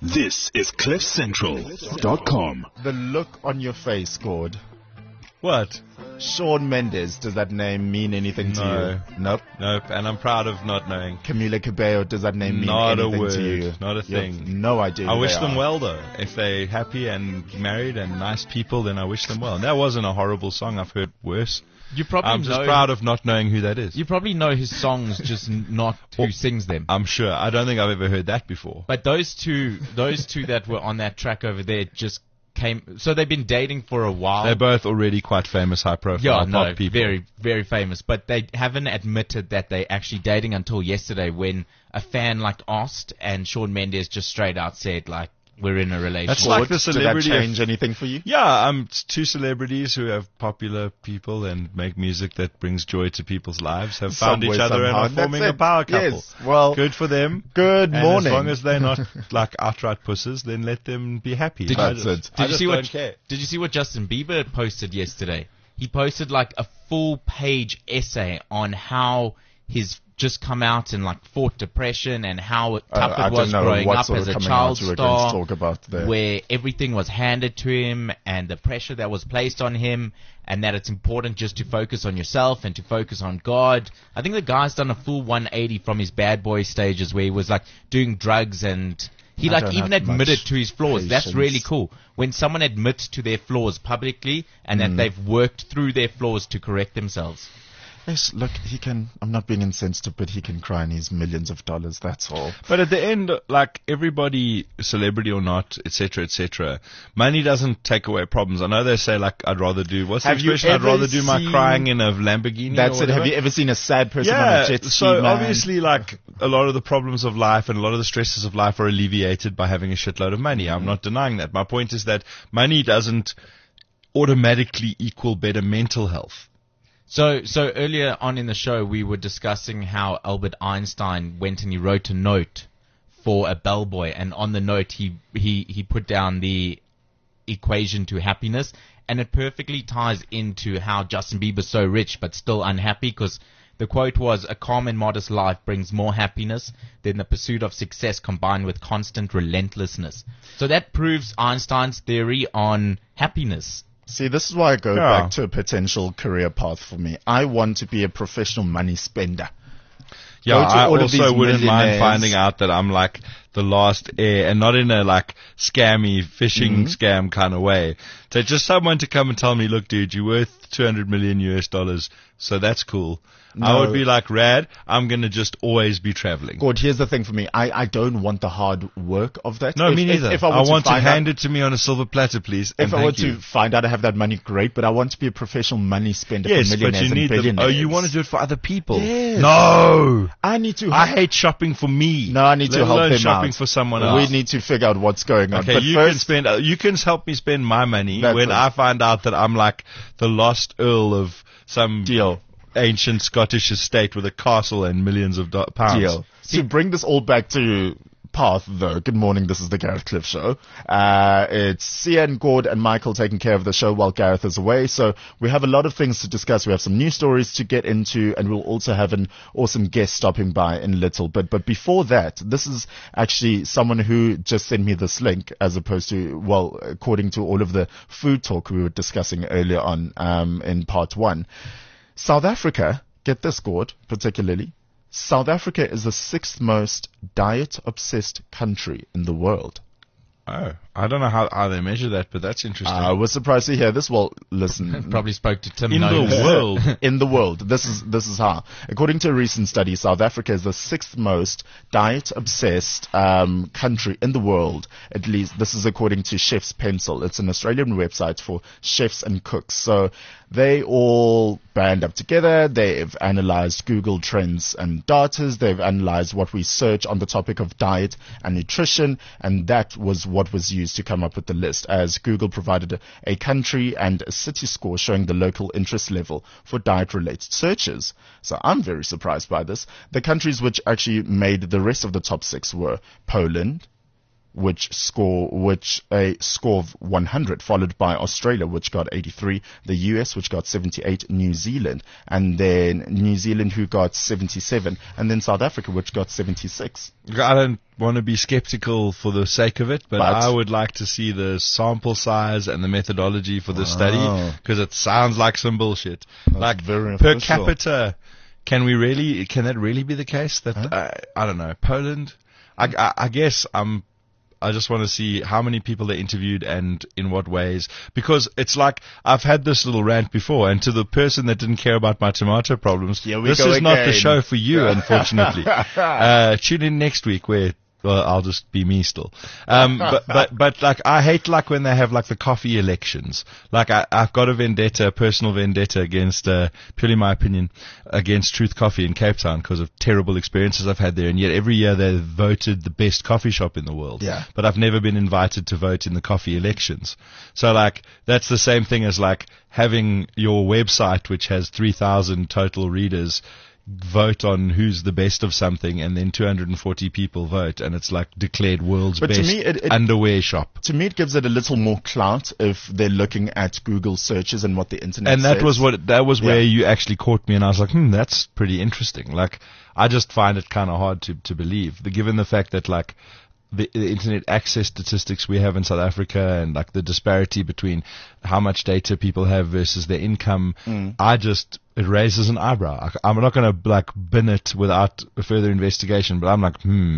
This is CliffCentral.com. The look on your face, Gord. What? Shawn Mendes, does that name mean anything to you? Nope. Nope, and I'm proud of not knowing. Camila Cabello, does that name mean Not a anything word, to you? not a You have thing. no idea. I who wish they them are. well, though. If they're happy and married and nice people, then I wish them well. And that wasn't a horrible song. I've heard worse. You probably I'm just know, proud of not knowing who that is. You probably know his songs, just not who sings them. I'm sure. I don't think I've ever heard that before. But those two that were on that track over there just came. So they've been dating for a while. They're both already quite famous, high-profile pop people. very, very famous. But they haven't admitted that they're actually dating until yesterday, when a fan asked, and Shawn Mendes just straight out said we're in a relationship. That's like the Did that celebrity. change anything for you? Yeah, two celebrities who have popular people and make music that brings joy to people's lives have found Somewhere, each other and somehow. are forming That's a it. power couple. Yes. Well, good for them. Good And morning. as long as they're not outright pusses, then let them be happy. Did I you- just- Did I you just see don't what? care. Did you see what Justin Bieber posted yesterday? He posted a full-page essay on how he's just come out and fought depression and how tough I it was don't know growing what up sort as of a coming child out you were going to star, talk about there. where everything was handed to him and the pressure that was placed on him, and that it's important just to focus on yourself and to focus on God. I think the guy's done a full 180 from his bad boy stages, where he was doing drugs, and he I don't even have admitted much to his flaws. That's patience. really cool. When someone admits to their flaws publicly and that they've worked through their flaws to correct themselves. Yes, look, he can. I'm not being insensitive, but he can cry in his millions of dollars. That's all. But at the end, everybody, celebrity or not, etc., money doesn't take away problems. I know they say I'd rather do. What's the Have you expression? I'd ever rather do my seen- crying in a Lamborghini. That's or it. Have whatever. you ever seen a sad person on Yeah, a jet ski, so man? obviously, a lot of the problems of life and a lot of the stresses of life are alleviated by having a shitload of money. I'm not denying that. My point is that money doesn't automatically equal better mental health. So earlier on in the show, we were discussing how Albert Einstein went and he wrote a note for a bellboy, and on the note he put down the equation to happiness, and it perfectly ties into how Justin Bieber's so rich but still unhappy, because the quote was, "A calm and modest life brings more happiness than the pursuit of success combined with constant relentlessness." So that proves Einstein's theory on happiness. See, this is why I go Yeah. back to a potential career path for me. I want to be a professional money spender. Yeah, Go to I all of these also wouldn't mind millionaires. finding out that I'm the last heir, and not in a scammy phishing scam kind of way. So just someone to come and tell me, look, dude, you're worth $200 million US, so that's cool. I No. would be rad, I'm going to just always be traveling. God, here's the thing for me. I don't want the hard work of that. No, me neither. If I were want to find out- hand it to me on a silver platter, please. If and I were thank you. to find out I have that money, great, but I want to be a professional money spender Yes, for but millionaires you need and billionaires. you want to do it for other people. Yes. No! I need to. I hate shopping for me. No, I need let to help alone them shopping out. for someone We else. need to figure out what's going on. Okay, but you first, you can help me spend my money That's when it. I find out that I'm the lost earl of some deal. ancient Scottish estate with a castle and millions of pounds. Deal. To bring this all back to path, though, good morning, this is the Gareth Cliff Show. It's Cian, Gord, and Michael taking care of the show while Gareth is away, so we have a lot of things to discuss. We have some news stories to get into, and we'll also have an awesome guest stopping by in little. But before that, this is actually someone who just sent me this link, as opposed to, well, according to all of the food talk we were discussing earlier on in part one. South Africa, get this, Gord, particularly, South Africa is the 6th most diet-obsessed country in the world. Oh, I don't know how they measure that, but that's interesting. I was surprised to hear this. Well, listen. Probably spoke to Tim In Knowles. the world. In the world. This is how. According to a recent study, South Africa is the 6th most diet-obsessed country in the world. At least, this is according to Chef's Pencil. It's an Australian website for chefs and cooks. So they all band up together. They've analyzed Google Trends and data. They've analyzed what we search on the topic of diet and nutrition, and that was what was used to come up with the list, as Google provided a country and a city score showing the local interest level for diet-related searches. So I'm very surprised by this. The countries which actually made the rest of the top 6 were Poland, which a score of 100, followed by Australia, which got 83, the US, which got 78, New Zealand, and then New Zealand, who got 77, and then South Africa, which got 76. I don't want to be skeptical for the sake of it, but I would like to see the sample size and the methodology for the study, because it sounds like some bullshit. That's like very per official. capita, can that really be the case? That I don't know. Poland, I guess I just want to see how many people they interviewed and in what ways, because it's like I've had this little rant before, and to the person that didn't care about my tomato problems, this is not the show for you, unfortunately. Tune in next week where, well, I'll just be me still. But like, I hate like when they have like the coffee elections. Like I've got a personal vendetta against, purely my opinion, against Truth Coffee in Cape Town because of terrible experiences I've had there. And yet every year they're voted the best coffee shop in the world. Yeah. But I've never been invited to vote in the coffee elections. So like, that's the same thing as like having your website, which has 3,000 total readers, vote on who's the best of something, and then 240 people vote, and it's like declared world's But to best me, it underwear shop. To me, it gives it a little more clout if they're looking at Google searches and what the internet And says. that was where you actually caught me, and I was like, that's pretty interesting. Like, I just find it kind of hard to believe, given the fact that like the internet access statistics we have in South Africa and like the disparity between how much data people have versus their income, it raises an eyebrow. I'm not going to like bin it without further investigation, but I'm like,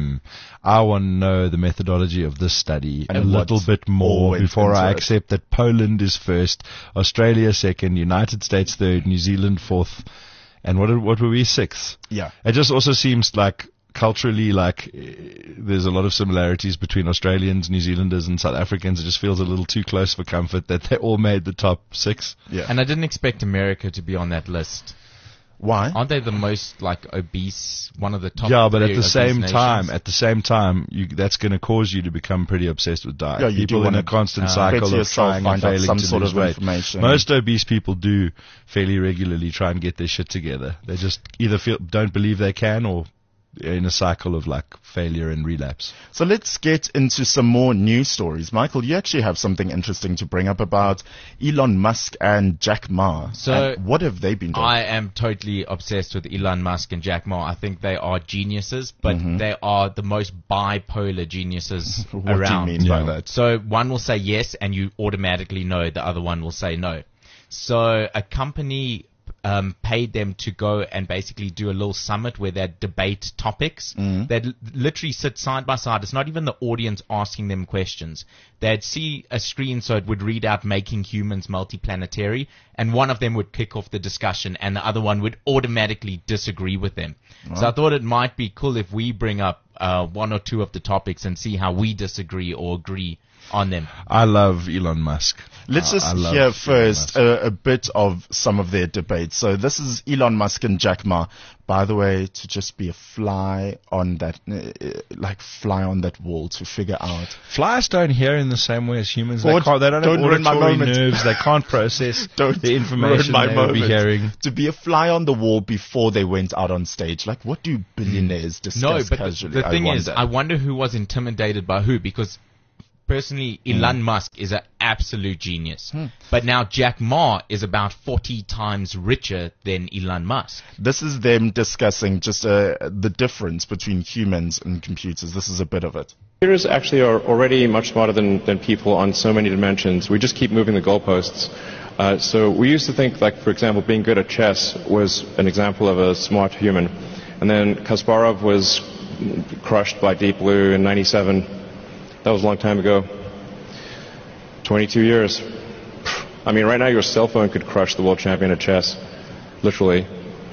I want to know the methodology of this study And a little bit more went before I into it. accept that Poland is first, Australia second, United States third, New Zealand fourth, and what were we, sixth? Yeah. It just also seems like culturally, like there's a lot of similarities between Australians, New Zealanders, and South Africans. It just feels a little too close for comfort that they all made the top 6. Yeah. And I didn't expect America to be on that list. Why? Aren't they the most like obese, one of the top? Yeah, but three at the obese same nations? time, that's going to cause you to become pretty obsessed with diet. Yeah, you do People in wanna a constant better cycle of yourself, trying and find out failing some to sort lose of weight. information. Most obese people do fairly regularly try and get their shit together. They just either don't believe they can, or in a cycle of like failure and relapse. So let's get into some more news stories. Michael, you actually have something interesting to bring up about Elon Musk and Jack Ma. So And what have they been doing? I am totally obsessed with Elon Musk and Jack Ma. I think they are geniuses, but they are the most bipolar geniuses What around. do you mean by that? So one will say yes, and you automatically know the other one will say no. So a company paid them to go and basically do a little summit where they debate topics. They'd literally sit side by side. It's not even the audience asking them questions. They'd see a screen so it would read out making humans multiplanetary, and one of them would kick off the discussion and the other one would automatically disagree with them. So I thought it might be cool if we bring up one or two of the topics and see how we disagree or agree on them. I love Elon Musk. Let's just I love hear Elon first Musk. a bit of some of their debates. So this is Elon Musk and Jack Ma. By the way, to just be a fly on that, fly on that wall to figure out. Flies don't hear in the same way as humans. What? They don't Don't have ruin my auditory moment. nerves. They can't process Don't the information ruin my they will be moment. hearing. To be a fly on the wall before they went out on stage. Like, what do billionaires discuss No, but casually? the thing is, wonder. I wonder who was intimidated by who, because personally, Elon Musk is an absolute genius. But now Jack Ma is about 40 times richer than Elon Musk. This is them discussing just the difference between humans and computers. This is a bit of it. Computers actually are already much smarter than people on so many dimensions. We just keep moving the goalposts. So we used to think, like, for example, being good at chess was an example of a smart human. And then Kasparov was crushed by Deep Blue in 97. That was a long time ago. 22 years. I mean, right now your cell phone could crush the world champion at chess. Literally.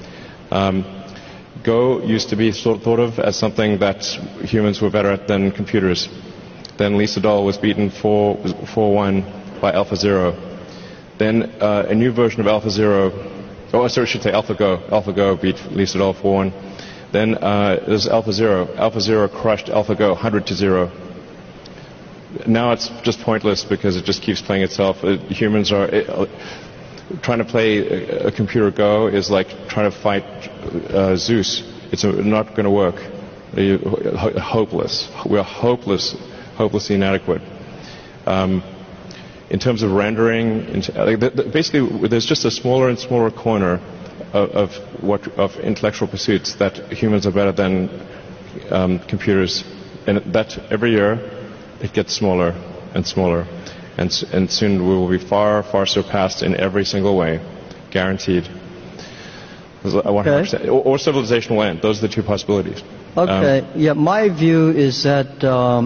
Go used to be thought of as something that humans were better at than computers. Then Lee Sedol was beaten 4-1 by AlphaZero. Then a new version of AlphaZero, I should say AlphaGo. AlphaGo beat Lee Sedol 4-1. Then there's AlphaZero. AlphaZero crushed AlphaGo 100-0. Now it's just pointless because it just keeps playing itself. Humans are trying to play a computer Go is like trying to fight Zeus. It's not going to work. Hopeless. We're hopeless hopelessly inadequate. In terms of rendering, basically, there's just a smaller and smaller corner of intellectual pursuits that humans are better than computers, and that every year it gets smaller and smaller, and soon we will be far, far surpassed in every single way, guaranteed. 100%. Or civilization will end. Those are the two possibilities. Okay. My view is that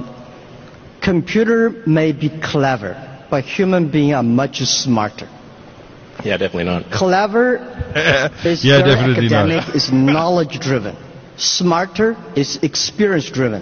computer may be clever, but human beings are much smarter. Yeah, definitely not. Clever is Yeah, very definitely academic, not. is knowledge-driven. Smarter is experience-driven.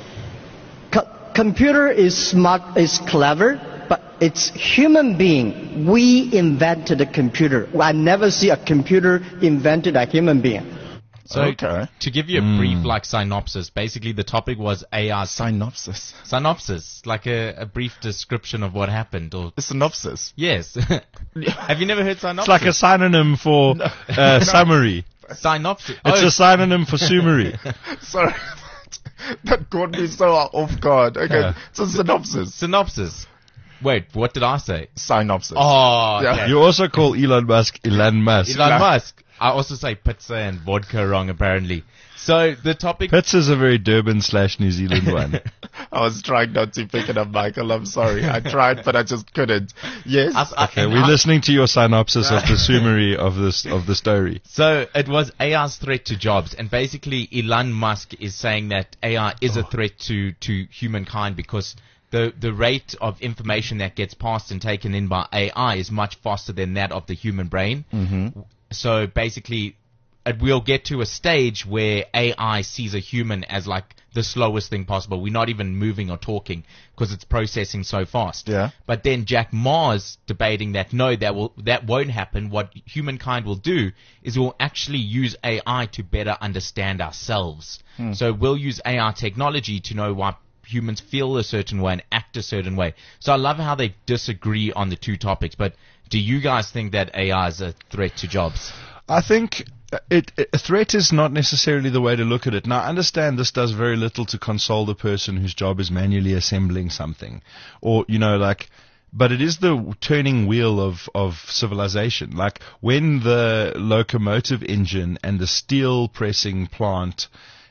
Computer is smart, is clever, but it's human being. We invented a computer. I never see a computer invented a human being. So Okay. to give you a brief synopsis, basically the topic was AI Synopsis. synopsis, like a brief description of what happened. Or A synopsis. yes, have you never heard synopsis? It's like a synonym for summary. synopsis. It's a synonym for summary. Sorry. That caught me so off guard. Okay, Yeah. it's a synopsis. synopsis. Wait, what did I say? Synopsis. Oh, Yeah. okay. You also call Elon Musk Elon Musk. Elon Musk. I also say pizza and vodka wrong, apparently. So the topic. Pizza's a very Durban/New Zealand one. I was trying not to pick it up, Michael. I'm sorry. I tried, but I just couldn't. Yes. Okay, we're listening to your synopsis of the summary of the story. So it was AI's threat to jobs, and basically Elon Musk is saying that AI is a threat to humankind because the rate of information that gets passed and taken in by AI is much faster than that of the human brain. Mm-hmm. So basically, we'll get to a stage where AI sees a human as like the slowest thing possible. We're not even moving or talking because it's processing so fast. Yeah. But then Jack Ma's debating that no, that won't happen. What humankind will do is we'll actually use AI to better understand ourselves. So we'll use AI technology to know why humans feel a certain way and act a certain way. So I love how they disagree on the two topics. But do you guys think that AI is a threat to jobs? I think a threat is not necessarily the way to look at it. Now, I understand this does very little to console the person whose job is manually assembling something. Or, but it is the turning wheel of civilization. Like, when the locomotive engine and the steel pressing plant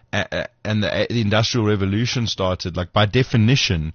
and the Industrial Revolution started, like, by definition,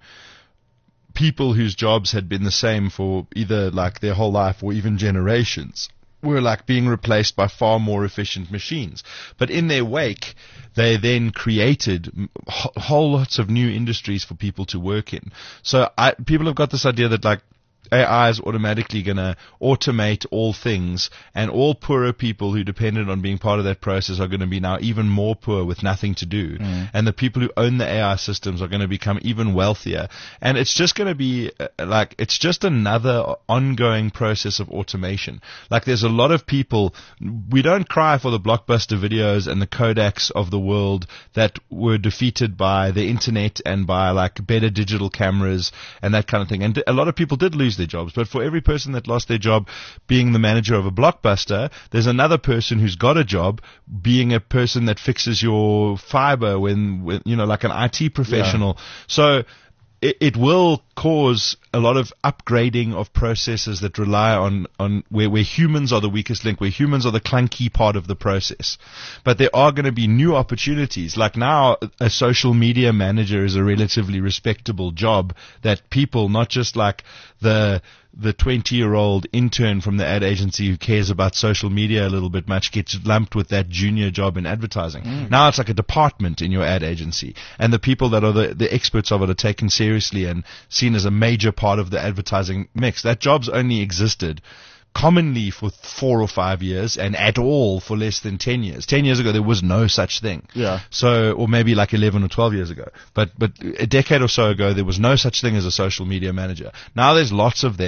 people whose jobs had been the same for either like their whole life or even generations were like being replaced by far more efficient machines. But in their wake, they then created whole lots of new industries for people to work in. So people have got this idea that like AI is automatically going to automate all things, and all poorer people who depended on being part of that process are going to be now even more poor with nothing to do. And the people who own the AI systems are going to become even wealthier. And it's just going to be it's just another ongoing process of automation. Like, there's a lot of people, we don't cry for the Blockbuster videos and the Kodaks of the world that were defeated by the internet and by like better digital cameras and that kind of thing. And a lot of people did lose their jobs, but for every person that lost their job being the manager of a Blockbuster, there's another person who's got a job being a person that fixes your fiber when like an IT professional. So it will cause a lot of upgrading of processes that rely on where humans are the weakest link, where humans are the clunky part of the process. But there are going to be new opportunities. Like now, a social media manager is a relatively respectable job that people, not just like the 20-year-old intern from the ad agency who cares about social media a little bit much, gets lumped with that junior job in advertising. Now it's like a department in your ad agency, and the people that are the experts of it are taken seriously and seen as a major part of the advertising mix. That job's only existed commonly for 4 or 5 years, and at all for less than 10 years. 10 years ago, there was no such thing. Yeah. So, or maybe like 11 or 12 years ago. But a decade or so ago, there was no such thing as a social media manager. Now there's lots of them,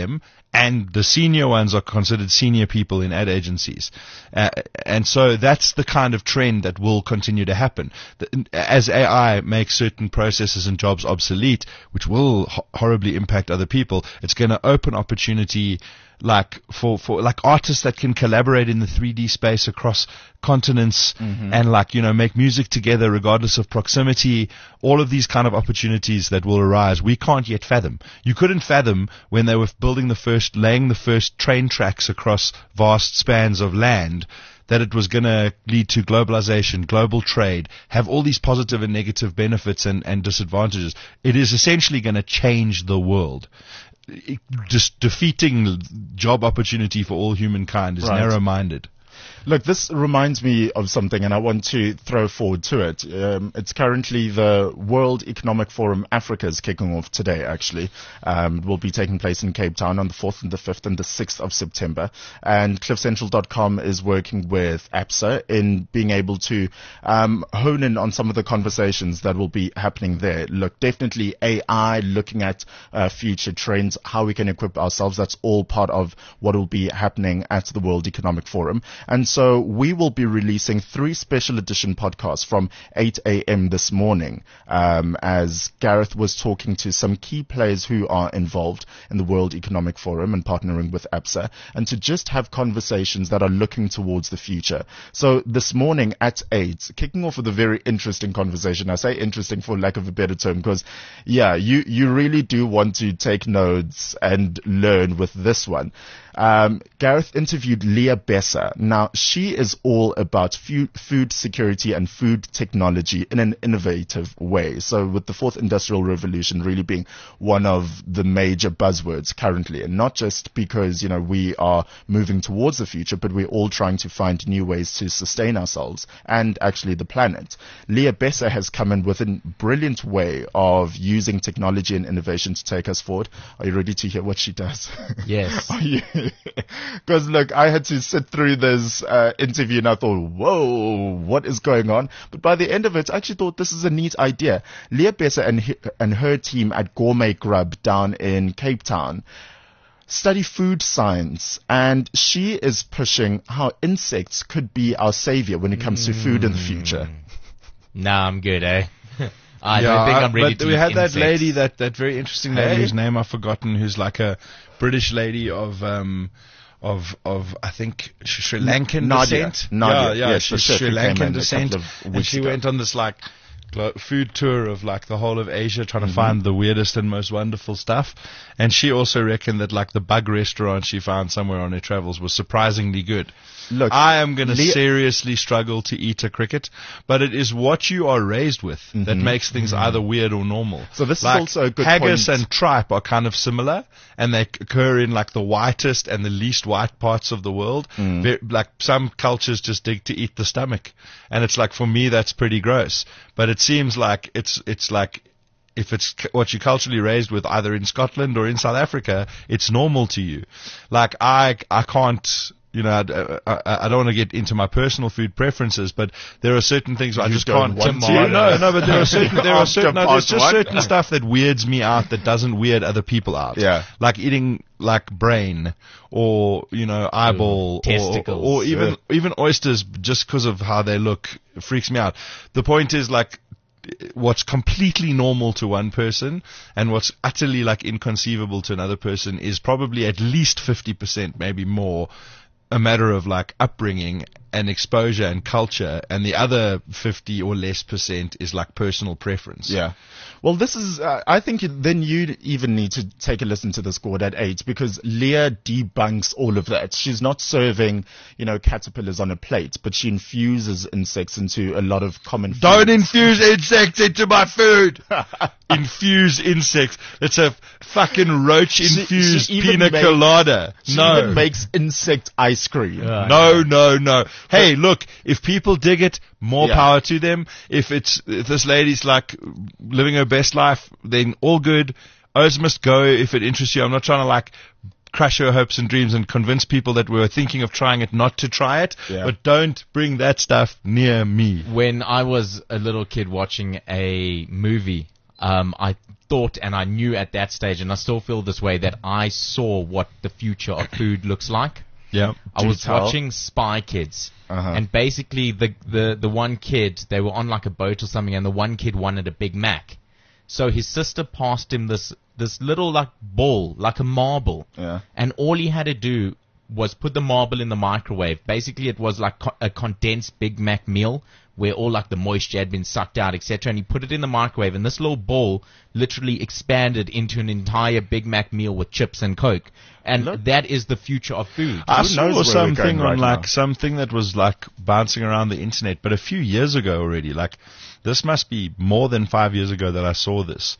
and the senior ones are considered senior people in ad agencies. And so that's the kind of trend that will continue to happen. As AI makes certain processes and jobs obsolete, which will horribly impact other people, it's going to open opportunity like for like artists that can collaborate in the 3D space across continents and like, you know, make music together regardless of proximity. All of these kind of opportunities that will arise, we can't yet fathom. You couldn't fathom when they were laying the first train tracks across vast spans of land, that it was going to lead to globalization, global trade, have all these positive and negative benefits and disadvantages. It is essentially going to change the world. Just defeating job opportunity for all humankind is narrow-minded. Look, this reminds me of something, and I want to throw forward to it. It's currently the World Economic Forum Africa is kicking off today, actually. It will be taking place in Cape Town on the 4th and the 5th and the 6th of September. And CliffCentral.com is working with APSA in being able to hone in on some of the conversations that will be happening there. Look, definitely AI, looking at future trends, how we can equip ourselves. That's all part of what will be happening at the World Economic Forum. And so we will be releasing 3 special edition podcasts from 8 a.m. this morning, as Gareth was talking to some key players who are involved in the World Economic Forum and partnering with APSA, and to just have conversations that are looking towards the future. So this morning at 8, kicking off with a very interesting conversation. I say interesting for lack of a better term, because yeah, you really do want to take notes and learn with this one. Gareth interviewed Leah Besser. Now, she is all about food security and food technology in an innovative way. So with the 4th Industrial Revolution really being one of the major buzzwords currently, and not just because, you know, we are moving towards the future, but we're all trying to find new ways to sustain ourselves and actually the planet. Leah Besser has come in with a brilliant way of using technology and innovation to take us forward. Are you ready to hear what she does? Yes. Are you? Because look, I had to sit through this interview and I thought, whoa, what is going on? But by the end of it, I actually thought this is a neat idea. Leah Besser and her team at Gourmet Grub down in Cape Town study food science, and she is pushing how insects could be our savior when it comes to food in the future. Nah, I'm good, eh? I don't think I'm ready to we had insects. that lady, that very interesting lady whose name I've forgotten, who's like a British lady of I think Sri Lankan descent. Nadia. Yeah, Yes, she's the chef Sri who came Lankan in a descent, couple of and weeks she ago. went on this like food tour of like the whole of Asia, trying to find the weirdest and most wonderful stuff. And she also reckoned that like the bug restaurant she found somewhere on her travels was surprisingly good. Look, I am going to seriously struggle to eat a cricket, but it is what you are raised with that makes things either weird or normal. So this is like, also a good haggis point. and tripe are kind of similar, and they occur in like the whitest and the least white parts of the world. Like some cultures just dig to eat the stomach, and it's like, for me that's pretty gross. But it seems like it's like, if it's what you're culturally raised with, either in Scotland or in South Africa, it's normal to you. Like I can't. You know, I don't want to get into my personal food preferences, but there are certain things I just can't. No, but there's just certain stuff that weirds me out that doesn't weird other people out. Yeah. Like eating like brain or, you know, eyeball testicles. or even oysters, just because of how they look, freaks me out. The point is, like, what's completely normal to one person and what's utterly like inconceivable to another person is probably at least 50%, maybe more, a matter of like upbringing and exposure and culture, and the other 50 or less % is like personal preference. Yeah. Well, this is, I think then you even need to take a listen to this Scored at 8, because Leah debunks all of that. She's not serving, you know, caterpillars on a plate, but she infuses insects into a lot of common foods. Don't infuse insects into my food! Infuse insects. It's a fucking roach-infused she even pina colada. She No. even makes insect ice cream. No. Hey, look, if people dig it, more Yeah. power to them. If this lady's like living her best life, then all good. Ours must go if it interests you. I'm not trying to like crush her hopes and dreams and convince people that we were thinking of trying it not to try it. Yeah. But don't bring that stuff near me. When I was a little kid watching a movie, I thought and I knew at that stage, and I still feel this way, that I saw what the future of food looks like. Yeah. I was watching Spy Kids, and basically the one kid, they were on like a boat or something, and the one kid wanted a Big Mac. So his sister passed him this little like ball, like a marble, and all he had to do was put the marble in the microwave. Basically, it was like a condensed Big Mac meal, where all like the moisture had been sucked out, etc. And he put it in the microwave, and this little ball literally expanded into an entire Big Mac meal with chips and Coke. And that is the future of food. I Who knows saw where we're something going on right like now? something that was like bouncing around the internet, but a few years ago already. Like this must be more than 5 years ago that I saw this.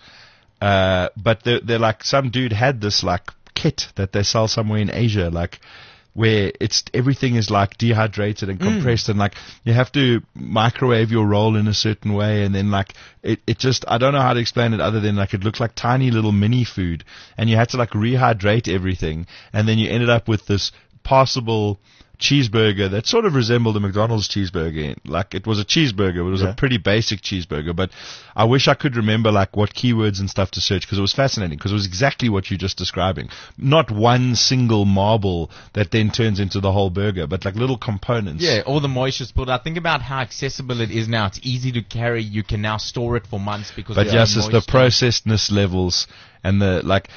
But they're like, some dude had this like kit that they sell somewhere in Asia, like where everything is like dehydrated and compressed, and like you have to microwave your roll in a certain way, and then like it just, I don't know how to explain it other than like it looked like tiny little mini food, and you had to like rehydrate everything, and then you ended up with this passable cheeseburger that sort of resembled a McDonald's cheeseburger. Like it was a cheeseburger, but it was a pretty basic cheeseburger. But I wish I could remember like what keywords and stuff to search, because it was fascinating, because it was exactly what you're just describing. Not one single marble that then turns into the whole burger, but like little components. Yeah, all the moisture's pulled out. Think about how accessible it is now. It's easy to carry. You can now store it for months because But of yes, it's the moisture. processedness levels and the like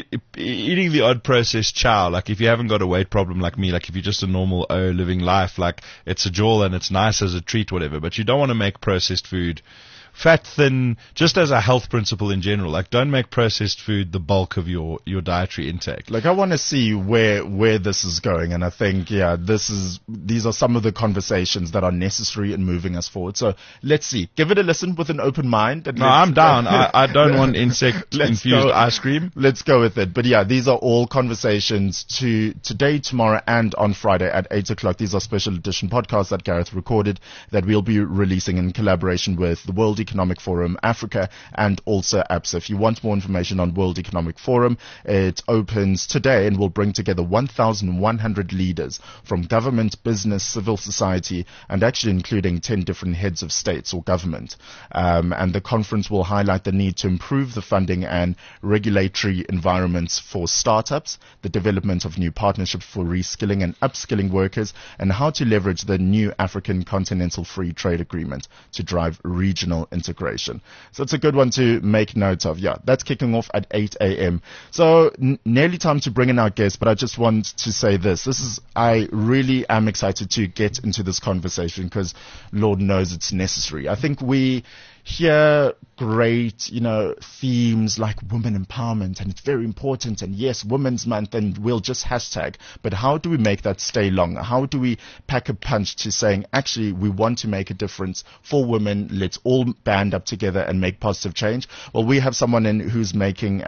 eating the odd processed chow. Like if you haven't got a weight problem like me, like if you're just a normal living life, like it's a jewel and it's nice as a treat, whatever. But you don't want to make processed food fat, thin, just as a health principle in general. Like don't make processed food the bulk of your dietary intake. Like I want to see where this is going, and I think these are some of the conversations that are necessary in moving us forward. So let's see. Give it a listen with an open mind. And No, I'm down. I don't want insect infused ice cream. Let's go with it. But yeah, these are all conversations today, tomorrow, and on Friday at 8 o'clock. These are special edition podcasts that Gareth recorded that we'll be releasing in collaboration with the World Economic Forum Africa and also APSA. If you want more information on World Economic Forum, it opens today and will bring together 1,100 leaders from government, business, civil society, and actually including 10 different heads of states or government. And the conference will highlight the need to improve the funding and regulatory environments for startups, the development of new partnerships for reskilling and upskilling workers, and how to leverage the new African Continental Free Trade Agreement to drive regional integration. So it's a good one to make note of. Yeah, that's kicking off at 8 a.m. So nearly time to bring in our guest, but I just want to say this. I really am excited to get into this conversation because Lord knows it's necessary. I think we hear great, themes like women empowerment, and it's very important, and yes, Women's Month, and we'll just hashtag. But how do we make that stay long? How do we pack a punch to saying, actually, we want to make a difference for women. Let's all band up together and make positive change. Well, we have someone who's making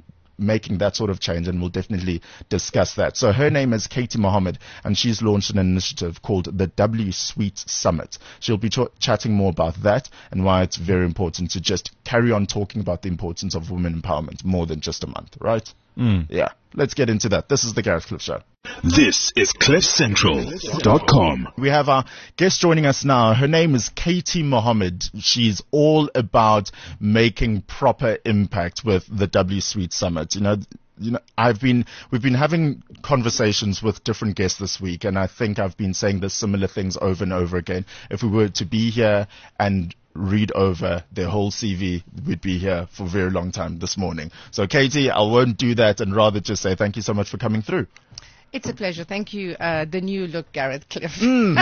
that sort of change, and we'll definitely discuss that. So her name is Katie Mohammed, and she's launched an initiative called the W Suite Summit. She'll be chatting more about that and why it's very important to just carry on talking about the importance of women empowerment more than just a month, right? Yeah, let's get into that. This is the Gareth Cliff Show. This is CliffCentral.com. We have our guest joining us now. Her name is Katie Mohammed. She's all about making proper impact with the W Suite Summit. We've been having conversations with different guests this week, and I think I've been saying the similar things over and over again. If we were to be here and read over their whole CV, we'd be here for a very long time this morning. So Katie, I won't do that and rather just say thank you so much for coming through. It's a pleasure. Thank you. The new look, Gareth Cliff.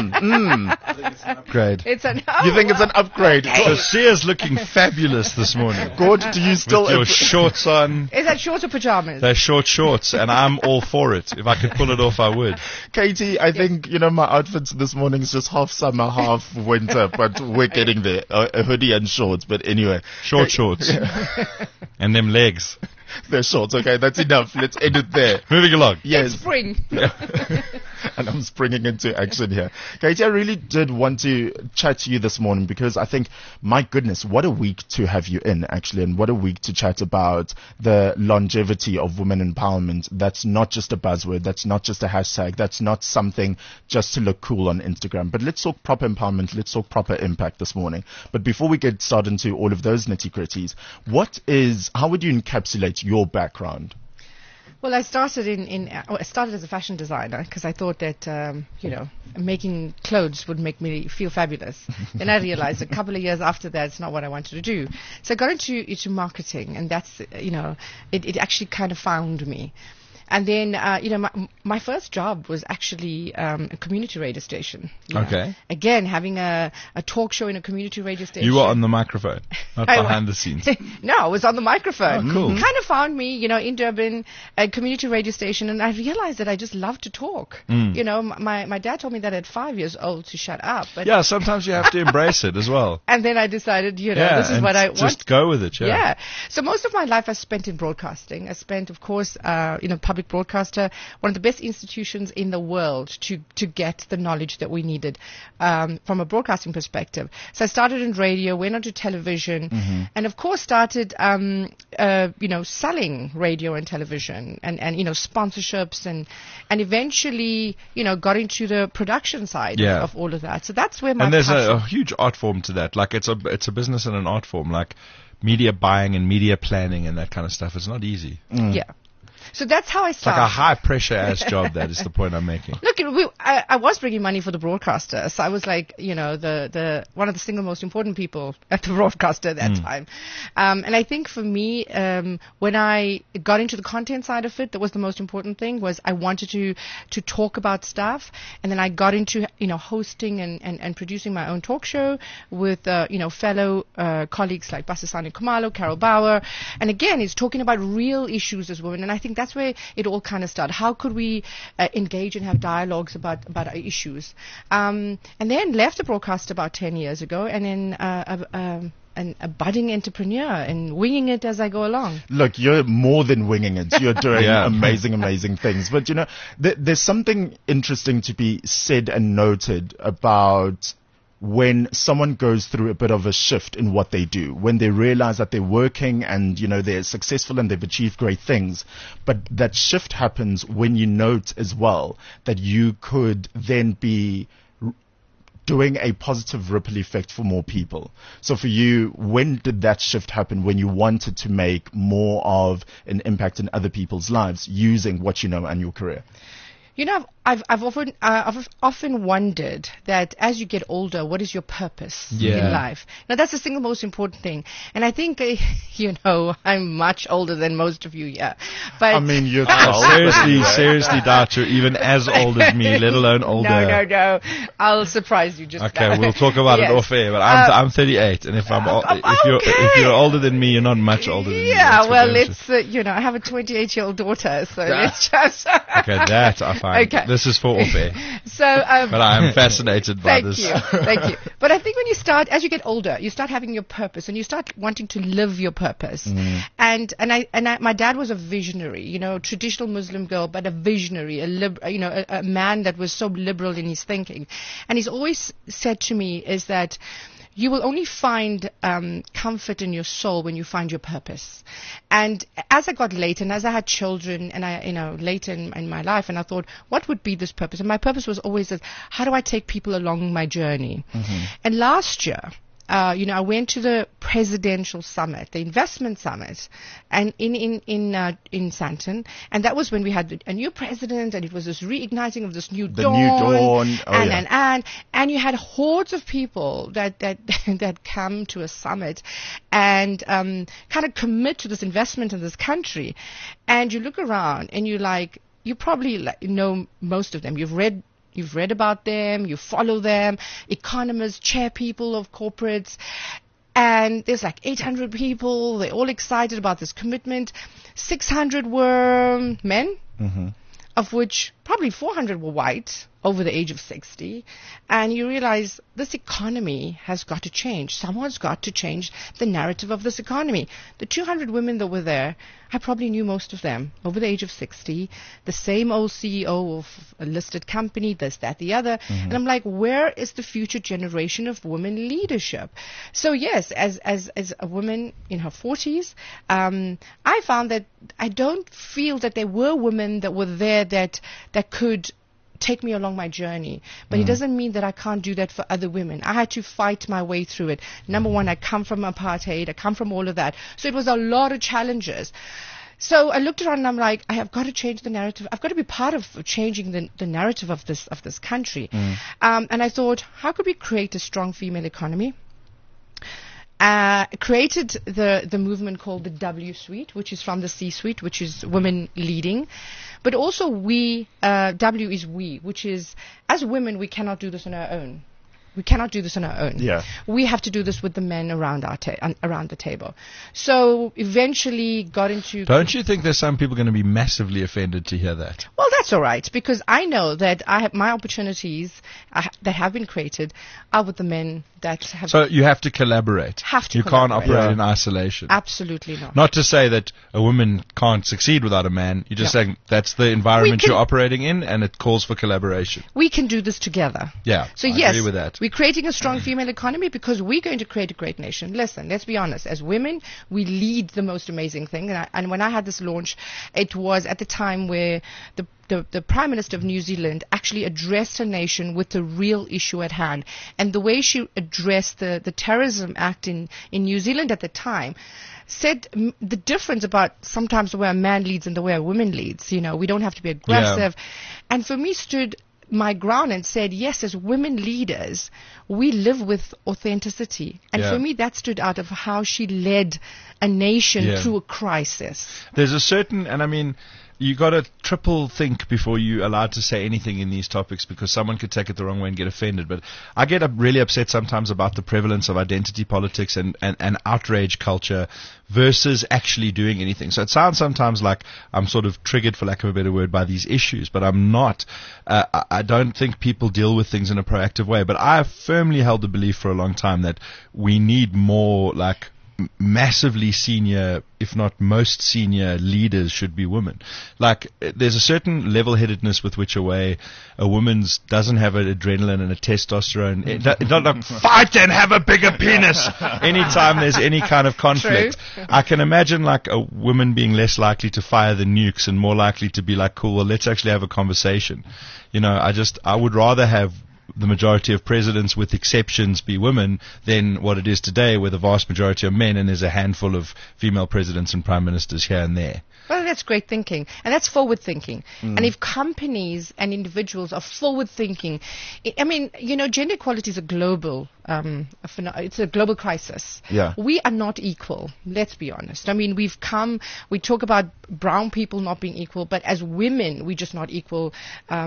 Great. It's an You think it's an upgrade? So Sia's looking fabulous this morning. Good. Do you still With your shorts on. Is that shorts or pajamas? They're short shorts, and I'm all for it. If I could pull it off, I would. Katie, I think, my outfits this morning is just half summer, half winter, but we're getting there. A hoodie and shorts, but anyway. Short shorts. And them legs. They're shorts, okay? That's enough. Let's end it there. Moving along. Yes. It's spring. and I'm springing into action here. Katie, I really did want to chat to you this morning because I think, my goodness, what a week to have you in, actually, and what a week to chat about the longevity of women empowerment. That's not just a buzzword. That's not just a hashtag. That's not something just to look cool on Instagram. But let's talk proper empowerment. Let's talk proper impact this morning. But before we get started into all of those nitty-gritties, how would you encapsulate your background? Well, I started I started as a fashion designer because I thought that making clothes would make me feel fabulous. Then I realized a couple of years after that it's not what I wanted to do. So I got into marketing, and that's it actually kind of found me. And then, my first job was actually a community radio station. Okay. Again, having a talk show in a community radio station. You were on the microphone, not behind the scenes. No, I was on the microphone. Oh, cool. Kind of found me, in Durban, a community radio station, and I realized that I just love to talk. My dad told me that at 5 years old to shut up. But Yeah, sometimes you have to embrace it as well. and then I decided, this is what I want. Just go with it, Yeah. So most of my life I spent in broadcasting. I spent, of course, public broadcaster, one of the best institutions in the world to get the knowledge that we needed from a broadcasting perspective. So I started in radio, went on to television, and of course started, selling radio and television and sponsorships and eventually, got into the production side of all of that. So that's where my And there's passion. a huge art form to that. Like it's a business and an art form. Like media buying and media planning and that kind of stuff. It's not easy. Yeah. So that's how I It's like started. a high pressure ass job. That is the point I'm making. Look, I was bringing money for the broadcaster, so I was like, the one of the single most important people at the broadcaster at that time. And I think for me, when I got into the content side of it, that was the most important thing. Was I wanted to talk about stuff, and then I got into hosting and producing my own talk show with fellow colleagues like Basisani Kumalo, Carol Bauer, and again, it's talking about real issues as women, and I think that's where it all kind of started. How could we engage and have dialogues about our issues? And then left the broadcast about 10 years ago, and then a budding entrepreneur and winging it as I go along. Look, you're more than winging it. You're doing amazing things. But, there's something interesting to be said and noted about when someone goes through a bit of a shift in what they do, when they realize that they're working and, they're successful and they've achieved great things. But that shift happens when you note as well that you could then be doing a positive ripple effect for more people. So for you, when did that shift happen, when you wanted to make more of an impact in other people's lives using what you know and your career? I've often wondered that as you get older, what is your purpose in life? Now, that's the single most important thing. And I think, I'm much older than most of you here. But I mean, you're seriously doubt you're even as old as me, let alone older. No. I'll surprise you just Okay, now. we'll talk about it off air. But I'm 38, and if if you're older than me, you're not much older than me. Yeah, well, let's. I have a 28-year-old daughter, so let's just. Okay, that I find. Okay. This is for off air. So, but I am fascinated by this. Thank you. But I think as you get older, you start having your purpose, and you start wanting to live your purpose. And my dad was a visionary, traditional Muslim girl, but a visionary, a man that was so liberal in his thinking. And he's always said to me is that you will only find comfort in your soul when you find your purpose. And as I got later, and as I had children, and later in my life, and I thought, what would be this purpose? And my purpose was always that, how do I take people along my journey? And last year, I went to the presidential summit, the investment summit, and in Sandton, and that was when we had a new president, and it was this reigniting of this new dawn. And you had hordes of people that come to a summit and kind of commit to this investment in this country, and you look around and you probably know most of them. You've read about them, you follow them, economists, chair people of corporates, and there's like 800 people, they're all excited about this commitment. 600 were men, of which probably 400 were white over the age of 60. And you realize this economy has got to change. Someone's got to change the narrative of this economy. The 200 women that were there, I probably knew most of them over the age of 60, the same old CEO of a listed company, this, that, the other. And I'm like, where is the future generation of women leadership? So yes, as a woman in her 40s, I found that I don't feel that there were women that were there that could take me along my journey. But it doesn't mean that I can't do that for other women. I had to fight my way through it. Number one, I come from apartheid. I come from all of that. So it was a lot of challenges. So I looked around and I'm like, I have got to change the narrative. I've got to be part of changing the narrative of this country. And I thought, how could we create a strong female economy? Created the movement called the W Suite, which is from the C-suite, which is women leading. But also W is we, which is, as women, we cannot do this on our own. We cannot do this on our own. Yeah. We have to do this with the men around around the table. So eventually got into... Don't you think there's some people going to be massively offended to hear that? Well, that's all right, because I know that I have my opportunities that have been created are with the men that have... So you have to collaborate. You can't operate in isolation. Absolutely not. Not to say that a woman can't succeed without a man. You're just saying that's the environment you're operating in, and it calls for collaboration. We can do this together. Yeah, so I agree with that. We're creating a strong female economy because we're going to create a great nation. Listen, let's be honest. As women, we lead the most amazing thing. And when I had this launch, it was at the time where the Prime Minister of New Zealand actually addressed her nation with the real issue at hand. And the way she addressed the Terrorism Act in New Zealand at the time said the difference about sometimes the way a man leads and the way a woman leads. You know, we don't have to be aggressive. And for me stood my ground and said, yes, as women leaders, we live with authenticity. And for me, that stood out of how she led a nation through a crisis. There's a certain, and I mean, you got to triple think before you're allowed to say anything in these topics, because someone could take it the wrong way and get offended. But I get really upset sometimes about the prevalence of identity politics and outrage culture versus actually doing anything. So it sounds sometimes like I'm sort of triggered, for lack of a better word, by these issues, but I'm not. I don't think people deal with things in a proactive way. But I have firmly held the belief for a long time that we need more, like, massively senior, if not most senior leaders should be women. Like, there's a certain level-headedness with which a woman doesn't have an adrenaline and a testosterone. It don't like, fight and have a bigger penis anytime there's any kind of conflict. True. I can imagine like a woman being less likely to fire the nukes and more likely to be like, cool, well, let's actually have a conversation. You know, I would rather have the majority of presidents, with exceptions, be women than what it is today, where the vast majority are men and there's a handful of female presidents and prime ministers here and there. Well, that's great thinking, and that's forward thinking. And if companies and individuals are forward thinking, I mean, you know, gender equality is a global, it's a global crisis. Yeah. We are not equal. Let's be honest. I mean, we talk about brown people not being equal, but as women, we're just not equal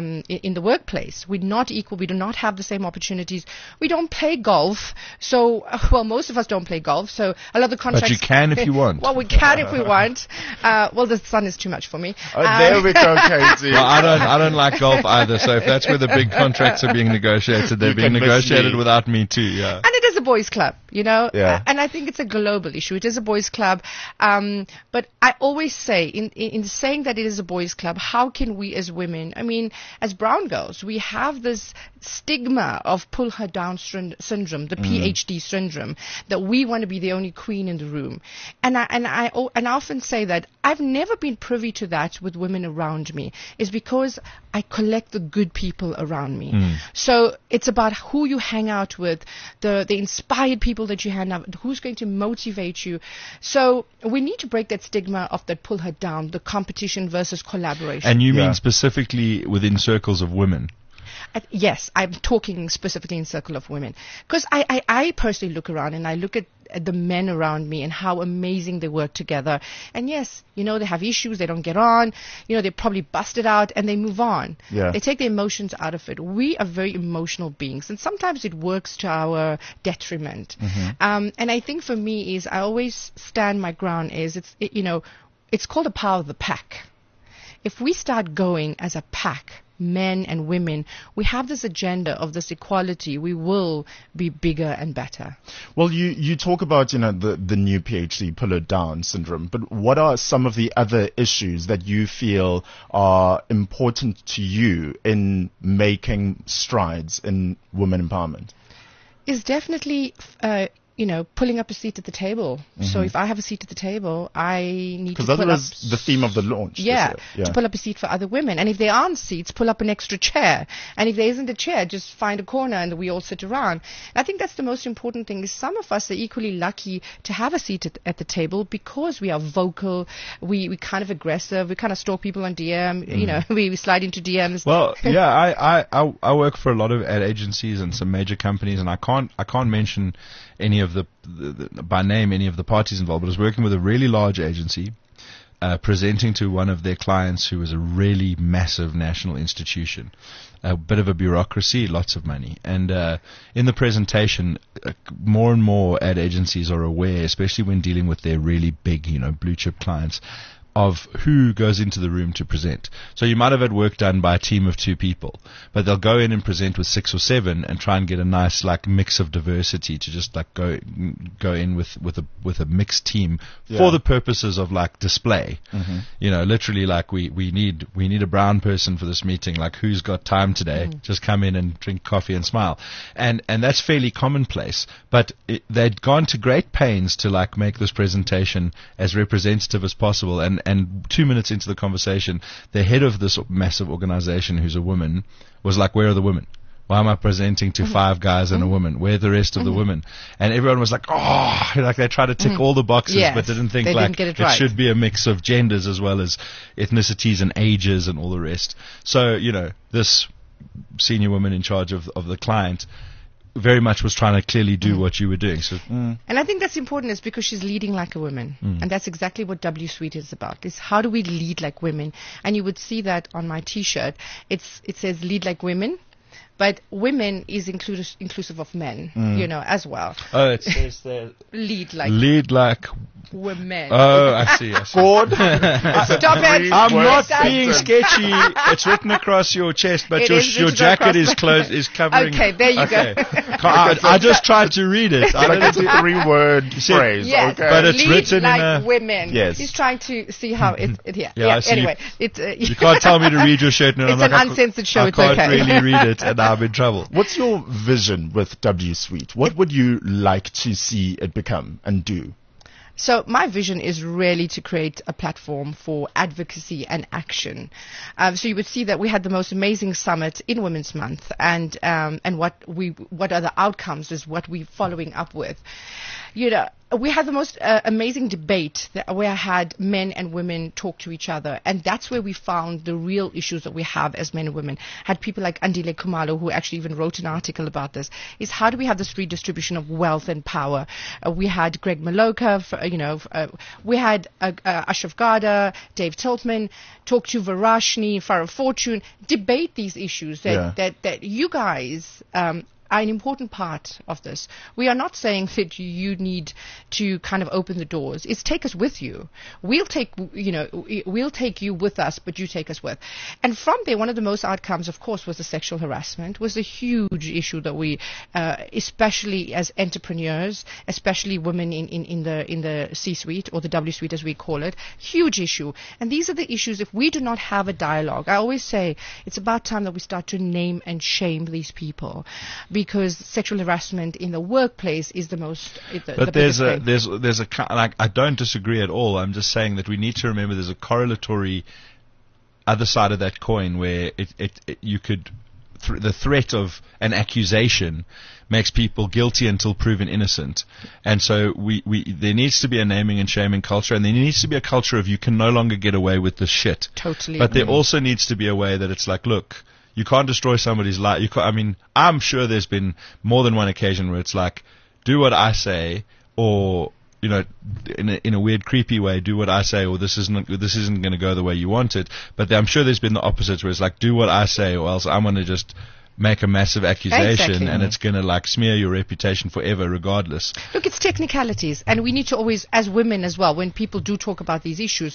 in the workplace. We're not equal. We do not have the same opportunities. We don't play golf, so most of us don't play golf. So a lot of the contracts. But you can if you want. Well, we can if we want. Well, the sun is too much for me. There we go, Katie. Well, I don't like golf either. So if that's where the big contracts are being negotiated, they're being negotiated without me too. Yeah. And it is a boys' club, you know. Yeah. And I think it's a global issue. It is a boys' club. But I always say, in saying that it is a boys' club, how can we as women, I mean, as brown girls, we have this stigma of pull her down syndrome, the PhD syndrome, that we want to be the only queen in the room. And I often say that I've never been privy to that with women around me. It's because I collect the good people around me. So it's about who you hang out with, the inspired people that you hang out with, who's going to motivate you. So we need to break that stigma of that pull her down, the competition versus collaboration. And you mean specifically within circles of women? Yes, I'm talking specifically in circle of women. Because I personally look around and I look at the men around me and how amazing they work together. And yes, you know, they have issues, they don't get on, you know, they're probably busted out and they move on. Yeah. They take the emotions out of it. We are very emotional beings, and sometimes it works to our detriment. And I think for me is I always stand my ground is it's called the power of the pack. if we start going as a pack, men and women, we have this agenda of this equality, we will be bigger and better. Well, you talk about, the new PhD, pull it down syndrome, but what are some of the other issues that you feel are important to you in making strides in women empowerment? Is definitely, pulling up a seat at the table. So if I have a seat at the table, I need to pull up... Because that was the theme of the launch. Yeah, to pull up a seat for other women. And if there aren't seats, pull up an extra chair. And if there isn't a chair, just find a corner and we all sit around. And I think that's the most important thing, is some of us are equally lucky to have a seat at the table because we are vocal, we kind of aggressive, we kind of stalk people on DM, we slide into DMs. Well, yeah, I work for a lot of ad agencies and some major companies, and I can't mention any of the by name any of the parties involved, but I was working with a really large agency, presenting to one of their clients who was a really massive national institution, a bit of a bureaucracy, lots of money. And in the presentation, more and more ad agencies are aware, especially when dealing with their really big, blue chip clients, of who goes into the room to present. So you might have had work done by a team of 2 people, but they'll go in and present with 6 or 7 and try and get a nice mix of diversity to just go in with a mixed team for the purposes of display. Literally we need a brown person for this meeting. Who's got time today? Just come in and drink coffee and smile. And that's fairly commonplace, but they'd gone to great pains to make this presentation as representative as possible. And 2 minutes into the conversation, the head of this massive organization, who's a woman, was like, "Where are the women? Why am I presenting to 5 guys and a woman? Where are the rest of the women?" And everyone was like, they tried to tick all the boxes, but didn't think it should be a mix of genders as well as ethnicities and ages and all the rest. So, this senior woman in charge of the client very much was trying to clearly do what you were doing. So, And I think that's important, is because she's leading like a woman. And that's exactly what W Suite is about, is how do we lead like women? And you would see that on my T-shirt. It says lead like women, but women is inclusive of men, as well. Oh, it says there. Lead like women. Oh, I see. Ford. Stop it. I'm not being sketchy. It's written across your chest, but your jacket is covering. Okay, there you go. I just tried to read it. It's a 3-word phrase. Yes, okay. But it's lead written like in a... women. Yes. He's trying to see how it I see. Anyway, you can't tell me to read your shirt, and it's I'm an like, uncensored show. I It's can't okay. really read it, and I'm in trouble. What's your vision with W Suite? What would you like to see it become and do? So my vision is really to create a platform for advocacy and action. So you would see that we had the most amazing summit in Women's Month, and what are the outcomes is what we're following up with. We had the most amazing debate where I had men and women talk to each other, and that's where we found the real issues that we have as men and women. Had people like Andile Khumalo, who actually even wrote an article about this, is how do we have this redistribution of wealth and power? We had Greg Maloka, we had Ashraf Garda, Dave Tiltman, talk to Varashni, Farah Fortune, debate these issues that you guys are an important part of this. We are not saying that you need to kind of open the doors. It's take us with you. We'll take you with us, but you take us with. And from there, one of the most outcomes, of course, was the sexual harassment, was a huge issue that we, especially as entrepreneurs, especially women in the C-suite, or the W-suite as we call it, huge issue. And these are the issues, if we do not have a dialogue, I always say it's about time that we start to name and shame these people. Because sexual harassment in the workplace is the most. But there's I don't disagree at all. I'm just saying that we need to remember there's a correlatory other side of that coin where you could the threat of an accusation makes people guilty until proven innocent, and so there needs to be a naming and shaming culture, and there needs to be a culture of you can no longer get away with this shit. Totally. But there also needs to be a way that it's like, look. You can't destroy somebody's life. I'm sure there's been more than one occasion where it's like, do what I say, or in a weird, creepy way, do what I say, or this isn't going to go the way you want it. But I'm sure there's been the opposite where it's like, do what I say, or else I'm going to just make a massive accusation Exactly. and it's going to like smear your reputation forever regardless. Look, it's technicalities, and we need to always, as women as well, when people do talk about these issues,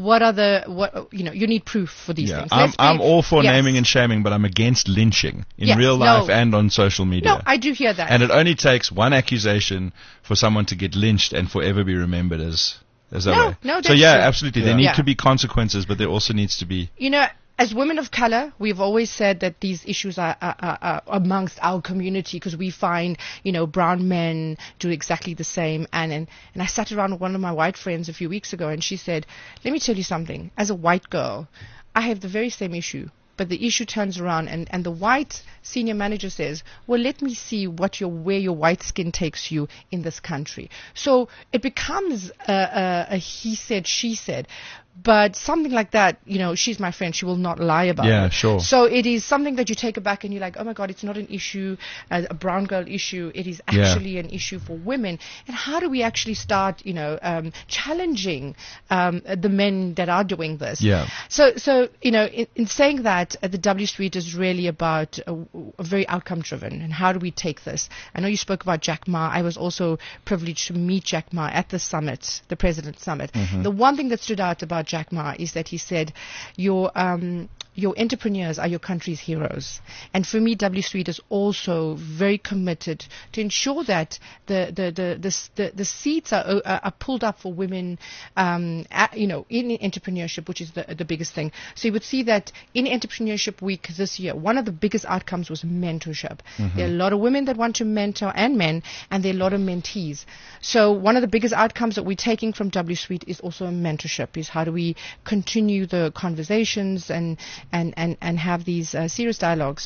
you need proof for these things. I'm all for Yes. naming and shaming, but I'm against lynching in Yes, real life no. and on social media. No, I do hear that. And it only takes one accusation for someone to get lynched and forever be remembered as that No, way. no, so that's yeah, true. absolutely. There need Yeah. to be consequences, but there also needs to be. As women of color, we've always said that these issues are amongst our community because we find, brown men do exactly the same. And I sat around with one of my white friends a few weeks ago, and she said, "Let me tell you something. As a white girl, I have the very same issue." But the issue turns around, and the white senior manager says, "Well, let me see where your white skin takes you in this country." So it becomes a he said, she said. But something like that, she's my friend. She will not lie about it. Yeah, sure. So it is something that you take aback and you're like, oh my God, it's not an issue, a brown girl issue. It is actually an issue for women. And how do we actually start, challenging the men that are doing this? Yeah. So in saying that, the W Street is really about a very outcome driven. And how do we take this? I know you spoke about Jack Ma. I was also privileged to meet Jack Ma at the summit, the President's Summit. Mm-hmm. The one thing that stood out about Jack Ma is that he said, your entrepreneurs are your country's heroes. And for me, W Street is also very committed to ensure that the seats are pulled up for women, in entrepreneurship, which is the biggest thing. So you would see that in Entrepreneurship Week this year, one of the biggest outcomes was mentorship. There are a lot of women that want to mentor and men, and there are a lot of mentees. So one of the biggest outcomes that we're taking from W Street is also a mentorship, is how do we continue the conversations and have these serious dialogues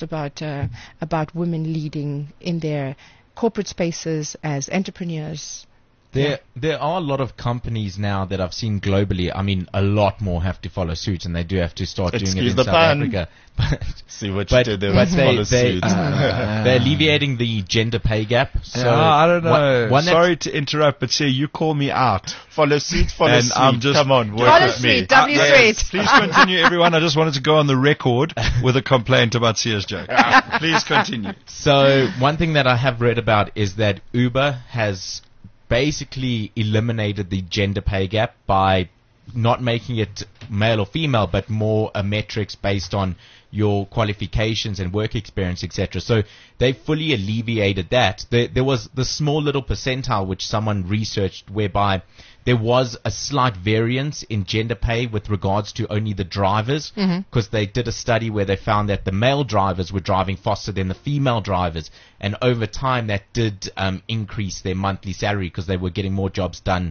about women leading in their corporate spaces as entrepreneurs. There are a lot of companies now that I've seen globally. I mean, a lot more have to follow suit, and they do have to start doing it Excuse in the South pun. Africa. But See what you did there but with follow they're suit. alleviating the gender pay gap. So I don't know. one that's- Sorry to interrupt, but see, you call me out. Follow suit, follow And suit. I'm just- Come on, work Follow with me. suit, W Yes, Street. please continue, everyone. I just wanted to go on the record with a complaint about Sia's joke. Please continue. So one thing that I have read about is that Uber has basically eliminated the gender pay gap by not making it male or female, but more a metrics based on your qualifications and work experience, etc. So they fully alleviated that. There was the small little percentile which someone researched whereby there was a slight variance in gender pay with regards to only the drivers, because they did a study where they found that the male drivers were driving faster than the female drivers, and over time that did increase their monthly salary because they were getting more jobs done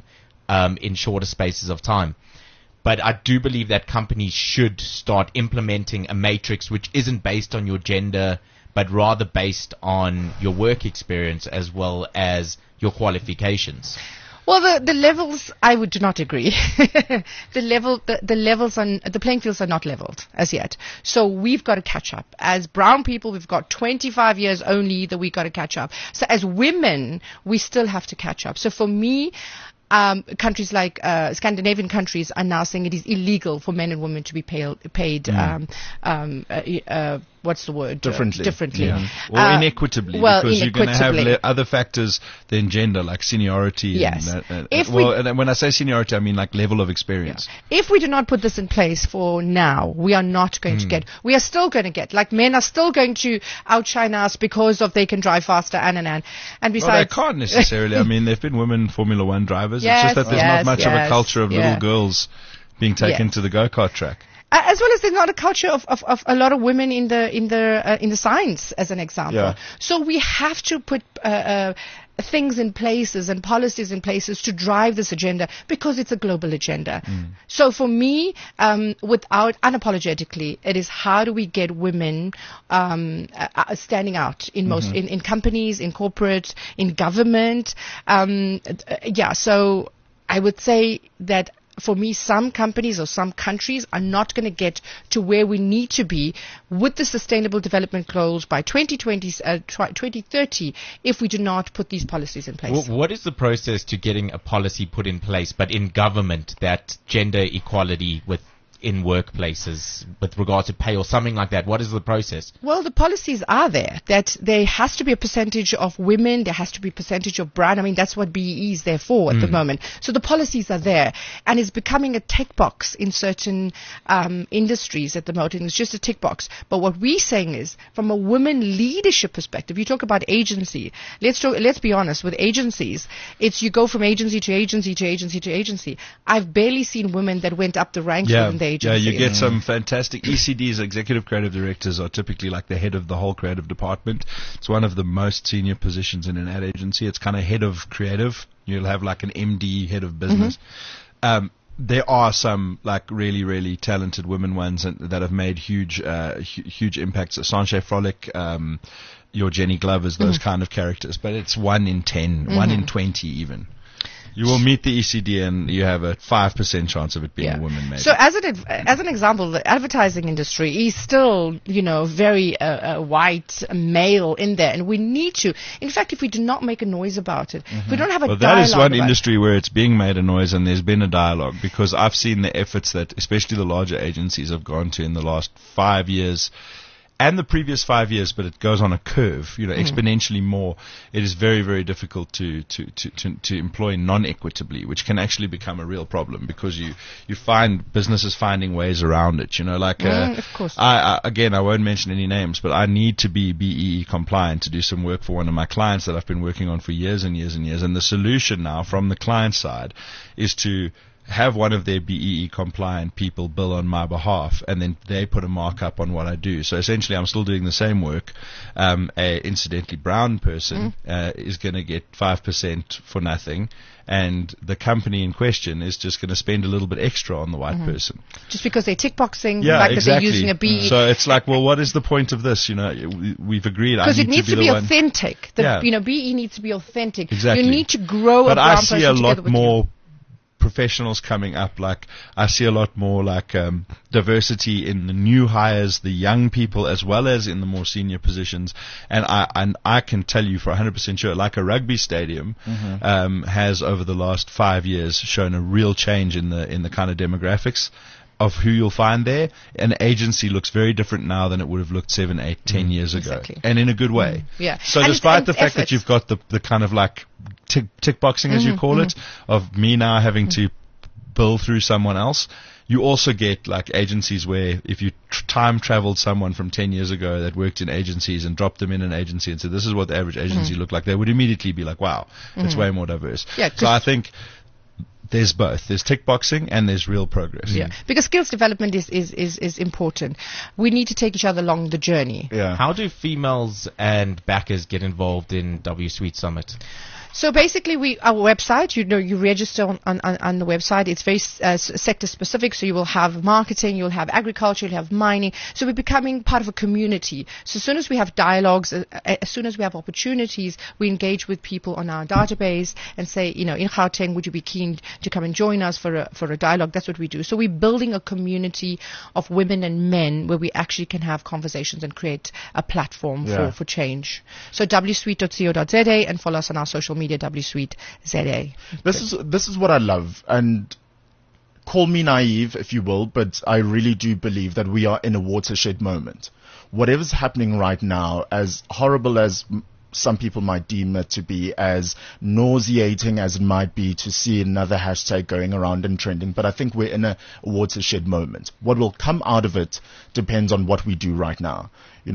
in shorter spaces of time. But I do believe that companies should start implementing a matrix which isn't based on your gender, but rather based on your work experience as well as your qualifications. Well, the levels, I would not agree. The levels on the playing fields are not leveled as yet. So we've got to catch up. As brown people, we've got 25 years only that we've got to catch up. So as women, we still have to catch up. So for me, countries like Scandinavian countries are now saying it is illegal for men and women to be paid what's the word? Differently. Yeah. Or inequitably, well, because you're going to have inequitably. other factors than gender, like seniority. Yes. And when I say seniority, I mean like level of experience. If we do not put this in place for now, we are not going to get, we are still going to get, like men are still going to outshine us because of they can drive faster and besides. Well, they can't necessarily. I mean, there have been women Formula One drivers. Yes, it's just that there's not much of a culture of little yeah. girls being taken Yes. to the go-kart track. As well as there's not a culture of a lot of women in the science, as an example. Yeah. So we have to put things in places and policies in places to drive this agenda because it's a global agenda. So for me, without unapologetically, it is how do we get women standing out in most in companies, in corporate, in government. So I would say that. For me, some companies or some countries are not going to get to where we need to be with the Sustainable Development Goals by 2030 if we do not put these policies in place. What is the process to getting a policy put in place, but in government, that gender equality in workplaces with regard to pay or something like that? What is the process? Well, the policies are there that there has to be a percentage of women, there has to be a percentage of brown. I mean, that's what BEE is there for at the moment. So the policies are there, and it's becoming a tick box in certain industries at the moment. It's just a tick box. But what we're saying is, from a women leadership perspective, you talk about agency. Let's be honest, with agencies, it's you go from agency to agency to agency to agency. I've barely seen women that went up the ranks within the agency. Yeah, you get some fantastic ECDs, executive creative directors are typically like the head of the whole creative department. It's one of the most senior positions in an ad agency. It's kind of head of creative. You'll have like an MD, head of business. There are some like really, really talented women ones that have made huge impacts. Sanjay Frolic, your Jenny Glovers, those kind of characters. But it's 1 in 10, 1 in 20 even. You will meet the ECD and you have a 5% chance of it being a woman, maybe. So as an example, the advertising industry is still, very white male in there, and we need to. In fact, if we do not make a noise about it, if we don't have a dialogue that is one about industry where it's being made a noise and there's been a dialogue, because I've seen the efforts that especially the larger agencies have gone to in the last 5 years. And the previous 5 years, but it goes on a curve, exponentially more. It is very, very difficult to employ non-equitably, which can actually become a real problem because you find businesses finding ways around it. Of course. I won't mention any names, but I need to be BEE compliant to do some work for one of my clients that I've been working on for years and years and years. And the solution now from the client side is to have one of their BEE compliant people bill on my behalf, and then they put a markup on what I do. So essentially I'm still doing the same work. A incidentally brown person is going to get 5% for nothing, and the company in question is just going to spend a little bit extra on the white person. Just because they're tick boxing, Yeah, the fact exactly. that they're using a BEE. So it's like, well, what is the point of this? We've agreed. Because it needs to be the one. authentic. Yeah. BEE needs to be authentic. Exactly. You need to grow But a I brown see person a together lot with more professionals coming up. Like I see a lot more like diversity in the new hires, the young people, as well as in the more senior positions. And I can tell you for 100% sure, like a rugby stadium has over the last 5 years shown a real change in the kind of demographics of who you'll find there. An agency looks very different now than it would have looked 7, 8, 10 years ago, Exactly. and in a good way. Yeah. So And despite it's the fact that efforts. you've got the kind of like tick boxing, as you call it, of me now having to bill through someone else, you also get like agencies where if you time traveled someone from 10 years ago that worked in agencies and dropped them in an agency and said this is what the average agency looked like, they would immediately be like, wow, it's way more diverse. Yeah, so I think there's both. There's tick boxing and there's real progress. Yeah, because skills development is important. We need to take each other along the journey. Yeah. How do females and backers get involved in W Suite Summit? So basically, our website, you register on the website. It's very sector specific. So you will have marketing, you'll have agriculture, you'll have mining. So we're becoming part of a community. So as soon as we have dialogues, as soon as we have opportunities, we engage with people on our database and say, in Gauteng, would you be keen to come and join us for a dialogue? That's what we do. So we're building a community of women and men where we actually can have conversations and create a platform for change. So wsuite.co.za and follow us on our social media, wsuite.za. This is what I love, and call me naive if you will, but I really do believe that we are in a watershed moment. Whatever's happening right now, as horrible as some people might deem it to be, as nauseating as it might be to see another hashtag going around and trending, but I think we're in a watershed moment. What will come out of it depends on what we do right now.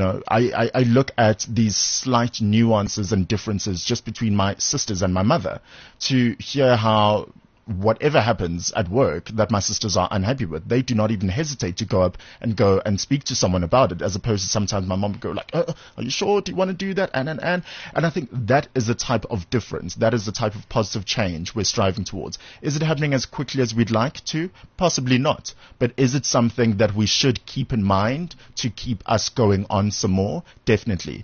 I look at these slight nuances and differences just between my sisters and my mother to hear how whatever happens at work that my sisters are unhappy with, they do not even hesitate to go and speak to someone about it, as opposed to sometimes my mom would go like, are you sure? Do you want to do that? And I think that is the type of difference. That is the type of positive change we're striving towards. Is it happening as quickly as we'd like to? Possibly not. But is it something that we should keep in mind to keep us going on some more? Definitely.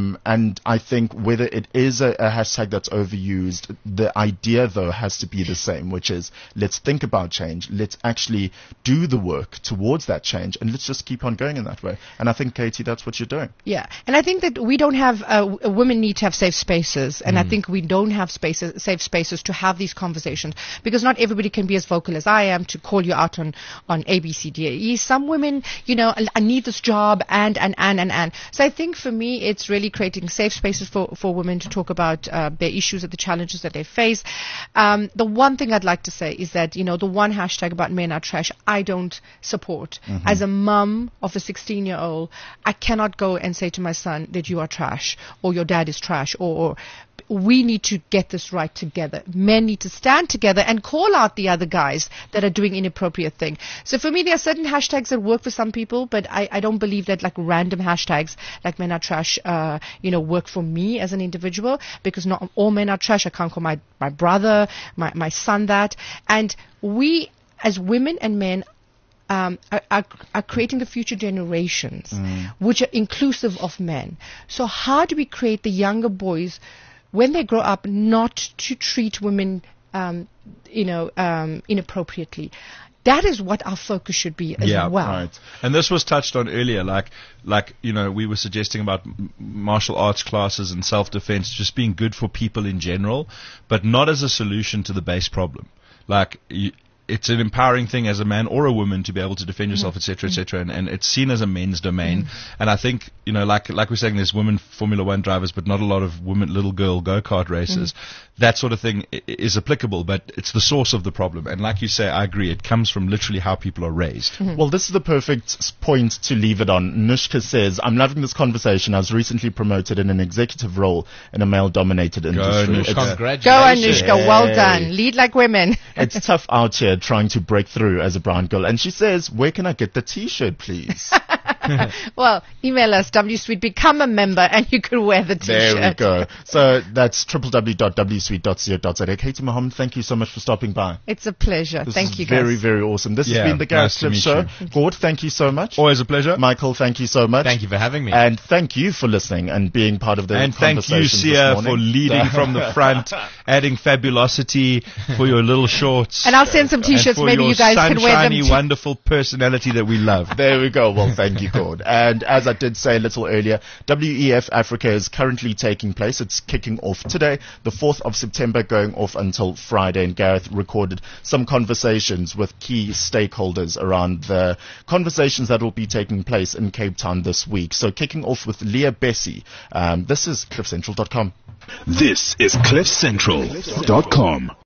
And I think whether it is a hashtag that's overused, the idea though has to be the same. same, which is let's think about change. Let's actually do the work towards that change, and let's just keep on going in that way. And I think, Katie, that's what you're doing. Yeah, and I think that we don't have women need to have safe spaces, and I think we don't have safe spaces to have these conversations, because not everybody can be as vocal as I am to call you out on A, B, C, D, E. Some women, I need this job, and. So I think for me, it's really creating safe spaces for women to talk about their issues and the challenges that they face. The one thing I'd like to say is that, the one hashtag about men are trash, I don't support. As a mum of a 16-year-old, I cannot go and say to my son that you are trash, or your dad is trash, or we need to get this right together. Men need to stand together and call out the other guys that are doing inappropriate things. So for me, there are certain hashtags that work for some people, but I don't believe that like random hashtags like men are trash, work for me as an individual, because not all men are trash. I can't call my brother, my son that. And we as women and men are creating the future generations, which are inclusive of men. So how do we create the younger boys, when they grow up, not to treat women, inappropriately? That is what our focus should be as well. Right. And this was touched on earlier, like we were suggesting about martial arts classes and self-defense just being good for people in general, but not as a solution to the base problem. It's an empowering thing as a man or a woman to be able to defend yourself, etc., and it's seen as a men's domain. And I think, like we're saying, there's women Formula One drivers, but not a lot of women little girl go-kart racers. That sort of thing is applicable, but it's the source of the problem. And like you say, I agree, it comes from literally how people are raised. Well, this is the perfect point to leave it on. Nushka says, I'm loving this conversation. I was recently promoted in an executive role in a male-dominated industry. Congratulations. Go, Anushka. Well done. Lead like women. It's tough out here trying to break through as a brown girl. And she says, where can I get the t-shirt, please? Well, email us, WSuite, become a member, and you can wear the t-shirt. There we go. So that's www.wsuite.co.za. Katie Mohammed, thank you so much for stopping by. It's a pleasure. Thank you, guys. Very, very awesome. This has been the Gareth Cliff Show. Gord, thank you so much. Always a pleasure. Michael, thank you so much. Thank you for having me. And thank you for listening and being part of the conversation. And thank you, Sia, for leading from the front, adding fabulosity for your little shorts. And I'll send some t-shirts. Maybe you guys can wear them. Sunshiny, wonderful personality that we love. There we go. Well, thank you, Gord. And as I did say a little earlier, WEF Africa is currently taking place. It's kicking off today, the 4th of September, going off until Friday. And Gareth recorded some conversations with key stakeholders around the conversations that will be taking place in Cape Town this week. So kicking off with Leah Bessie. This is CliffCentral.com. This is CliffCentral.com.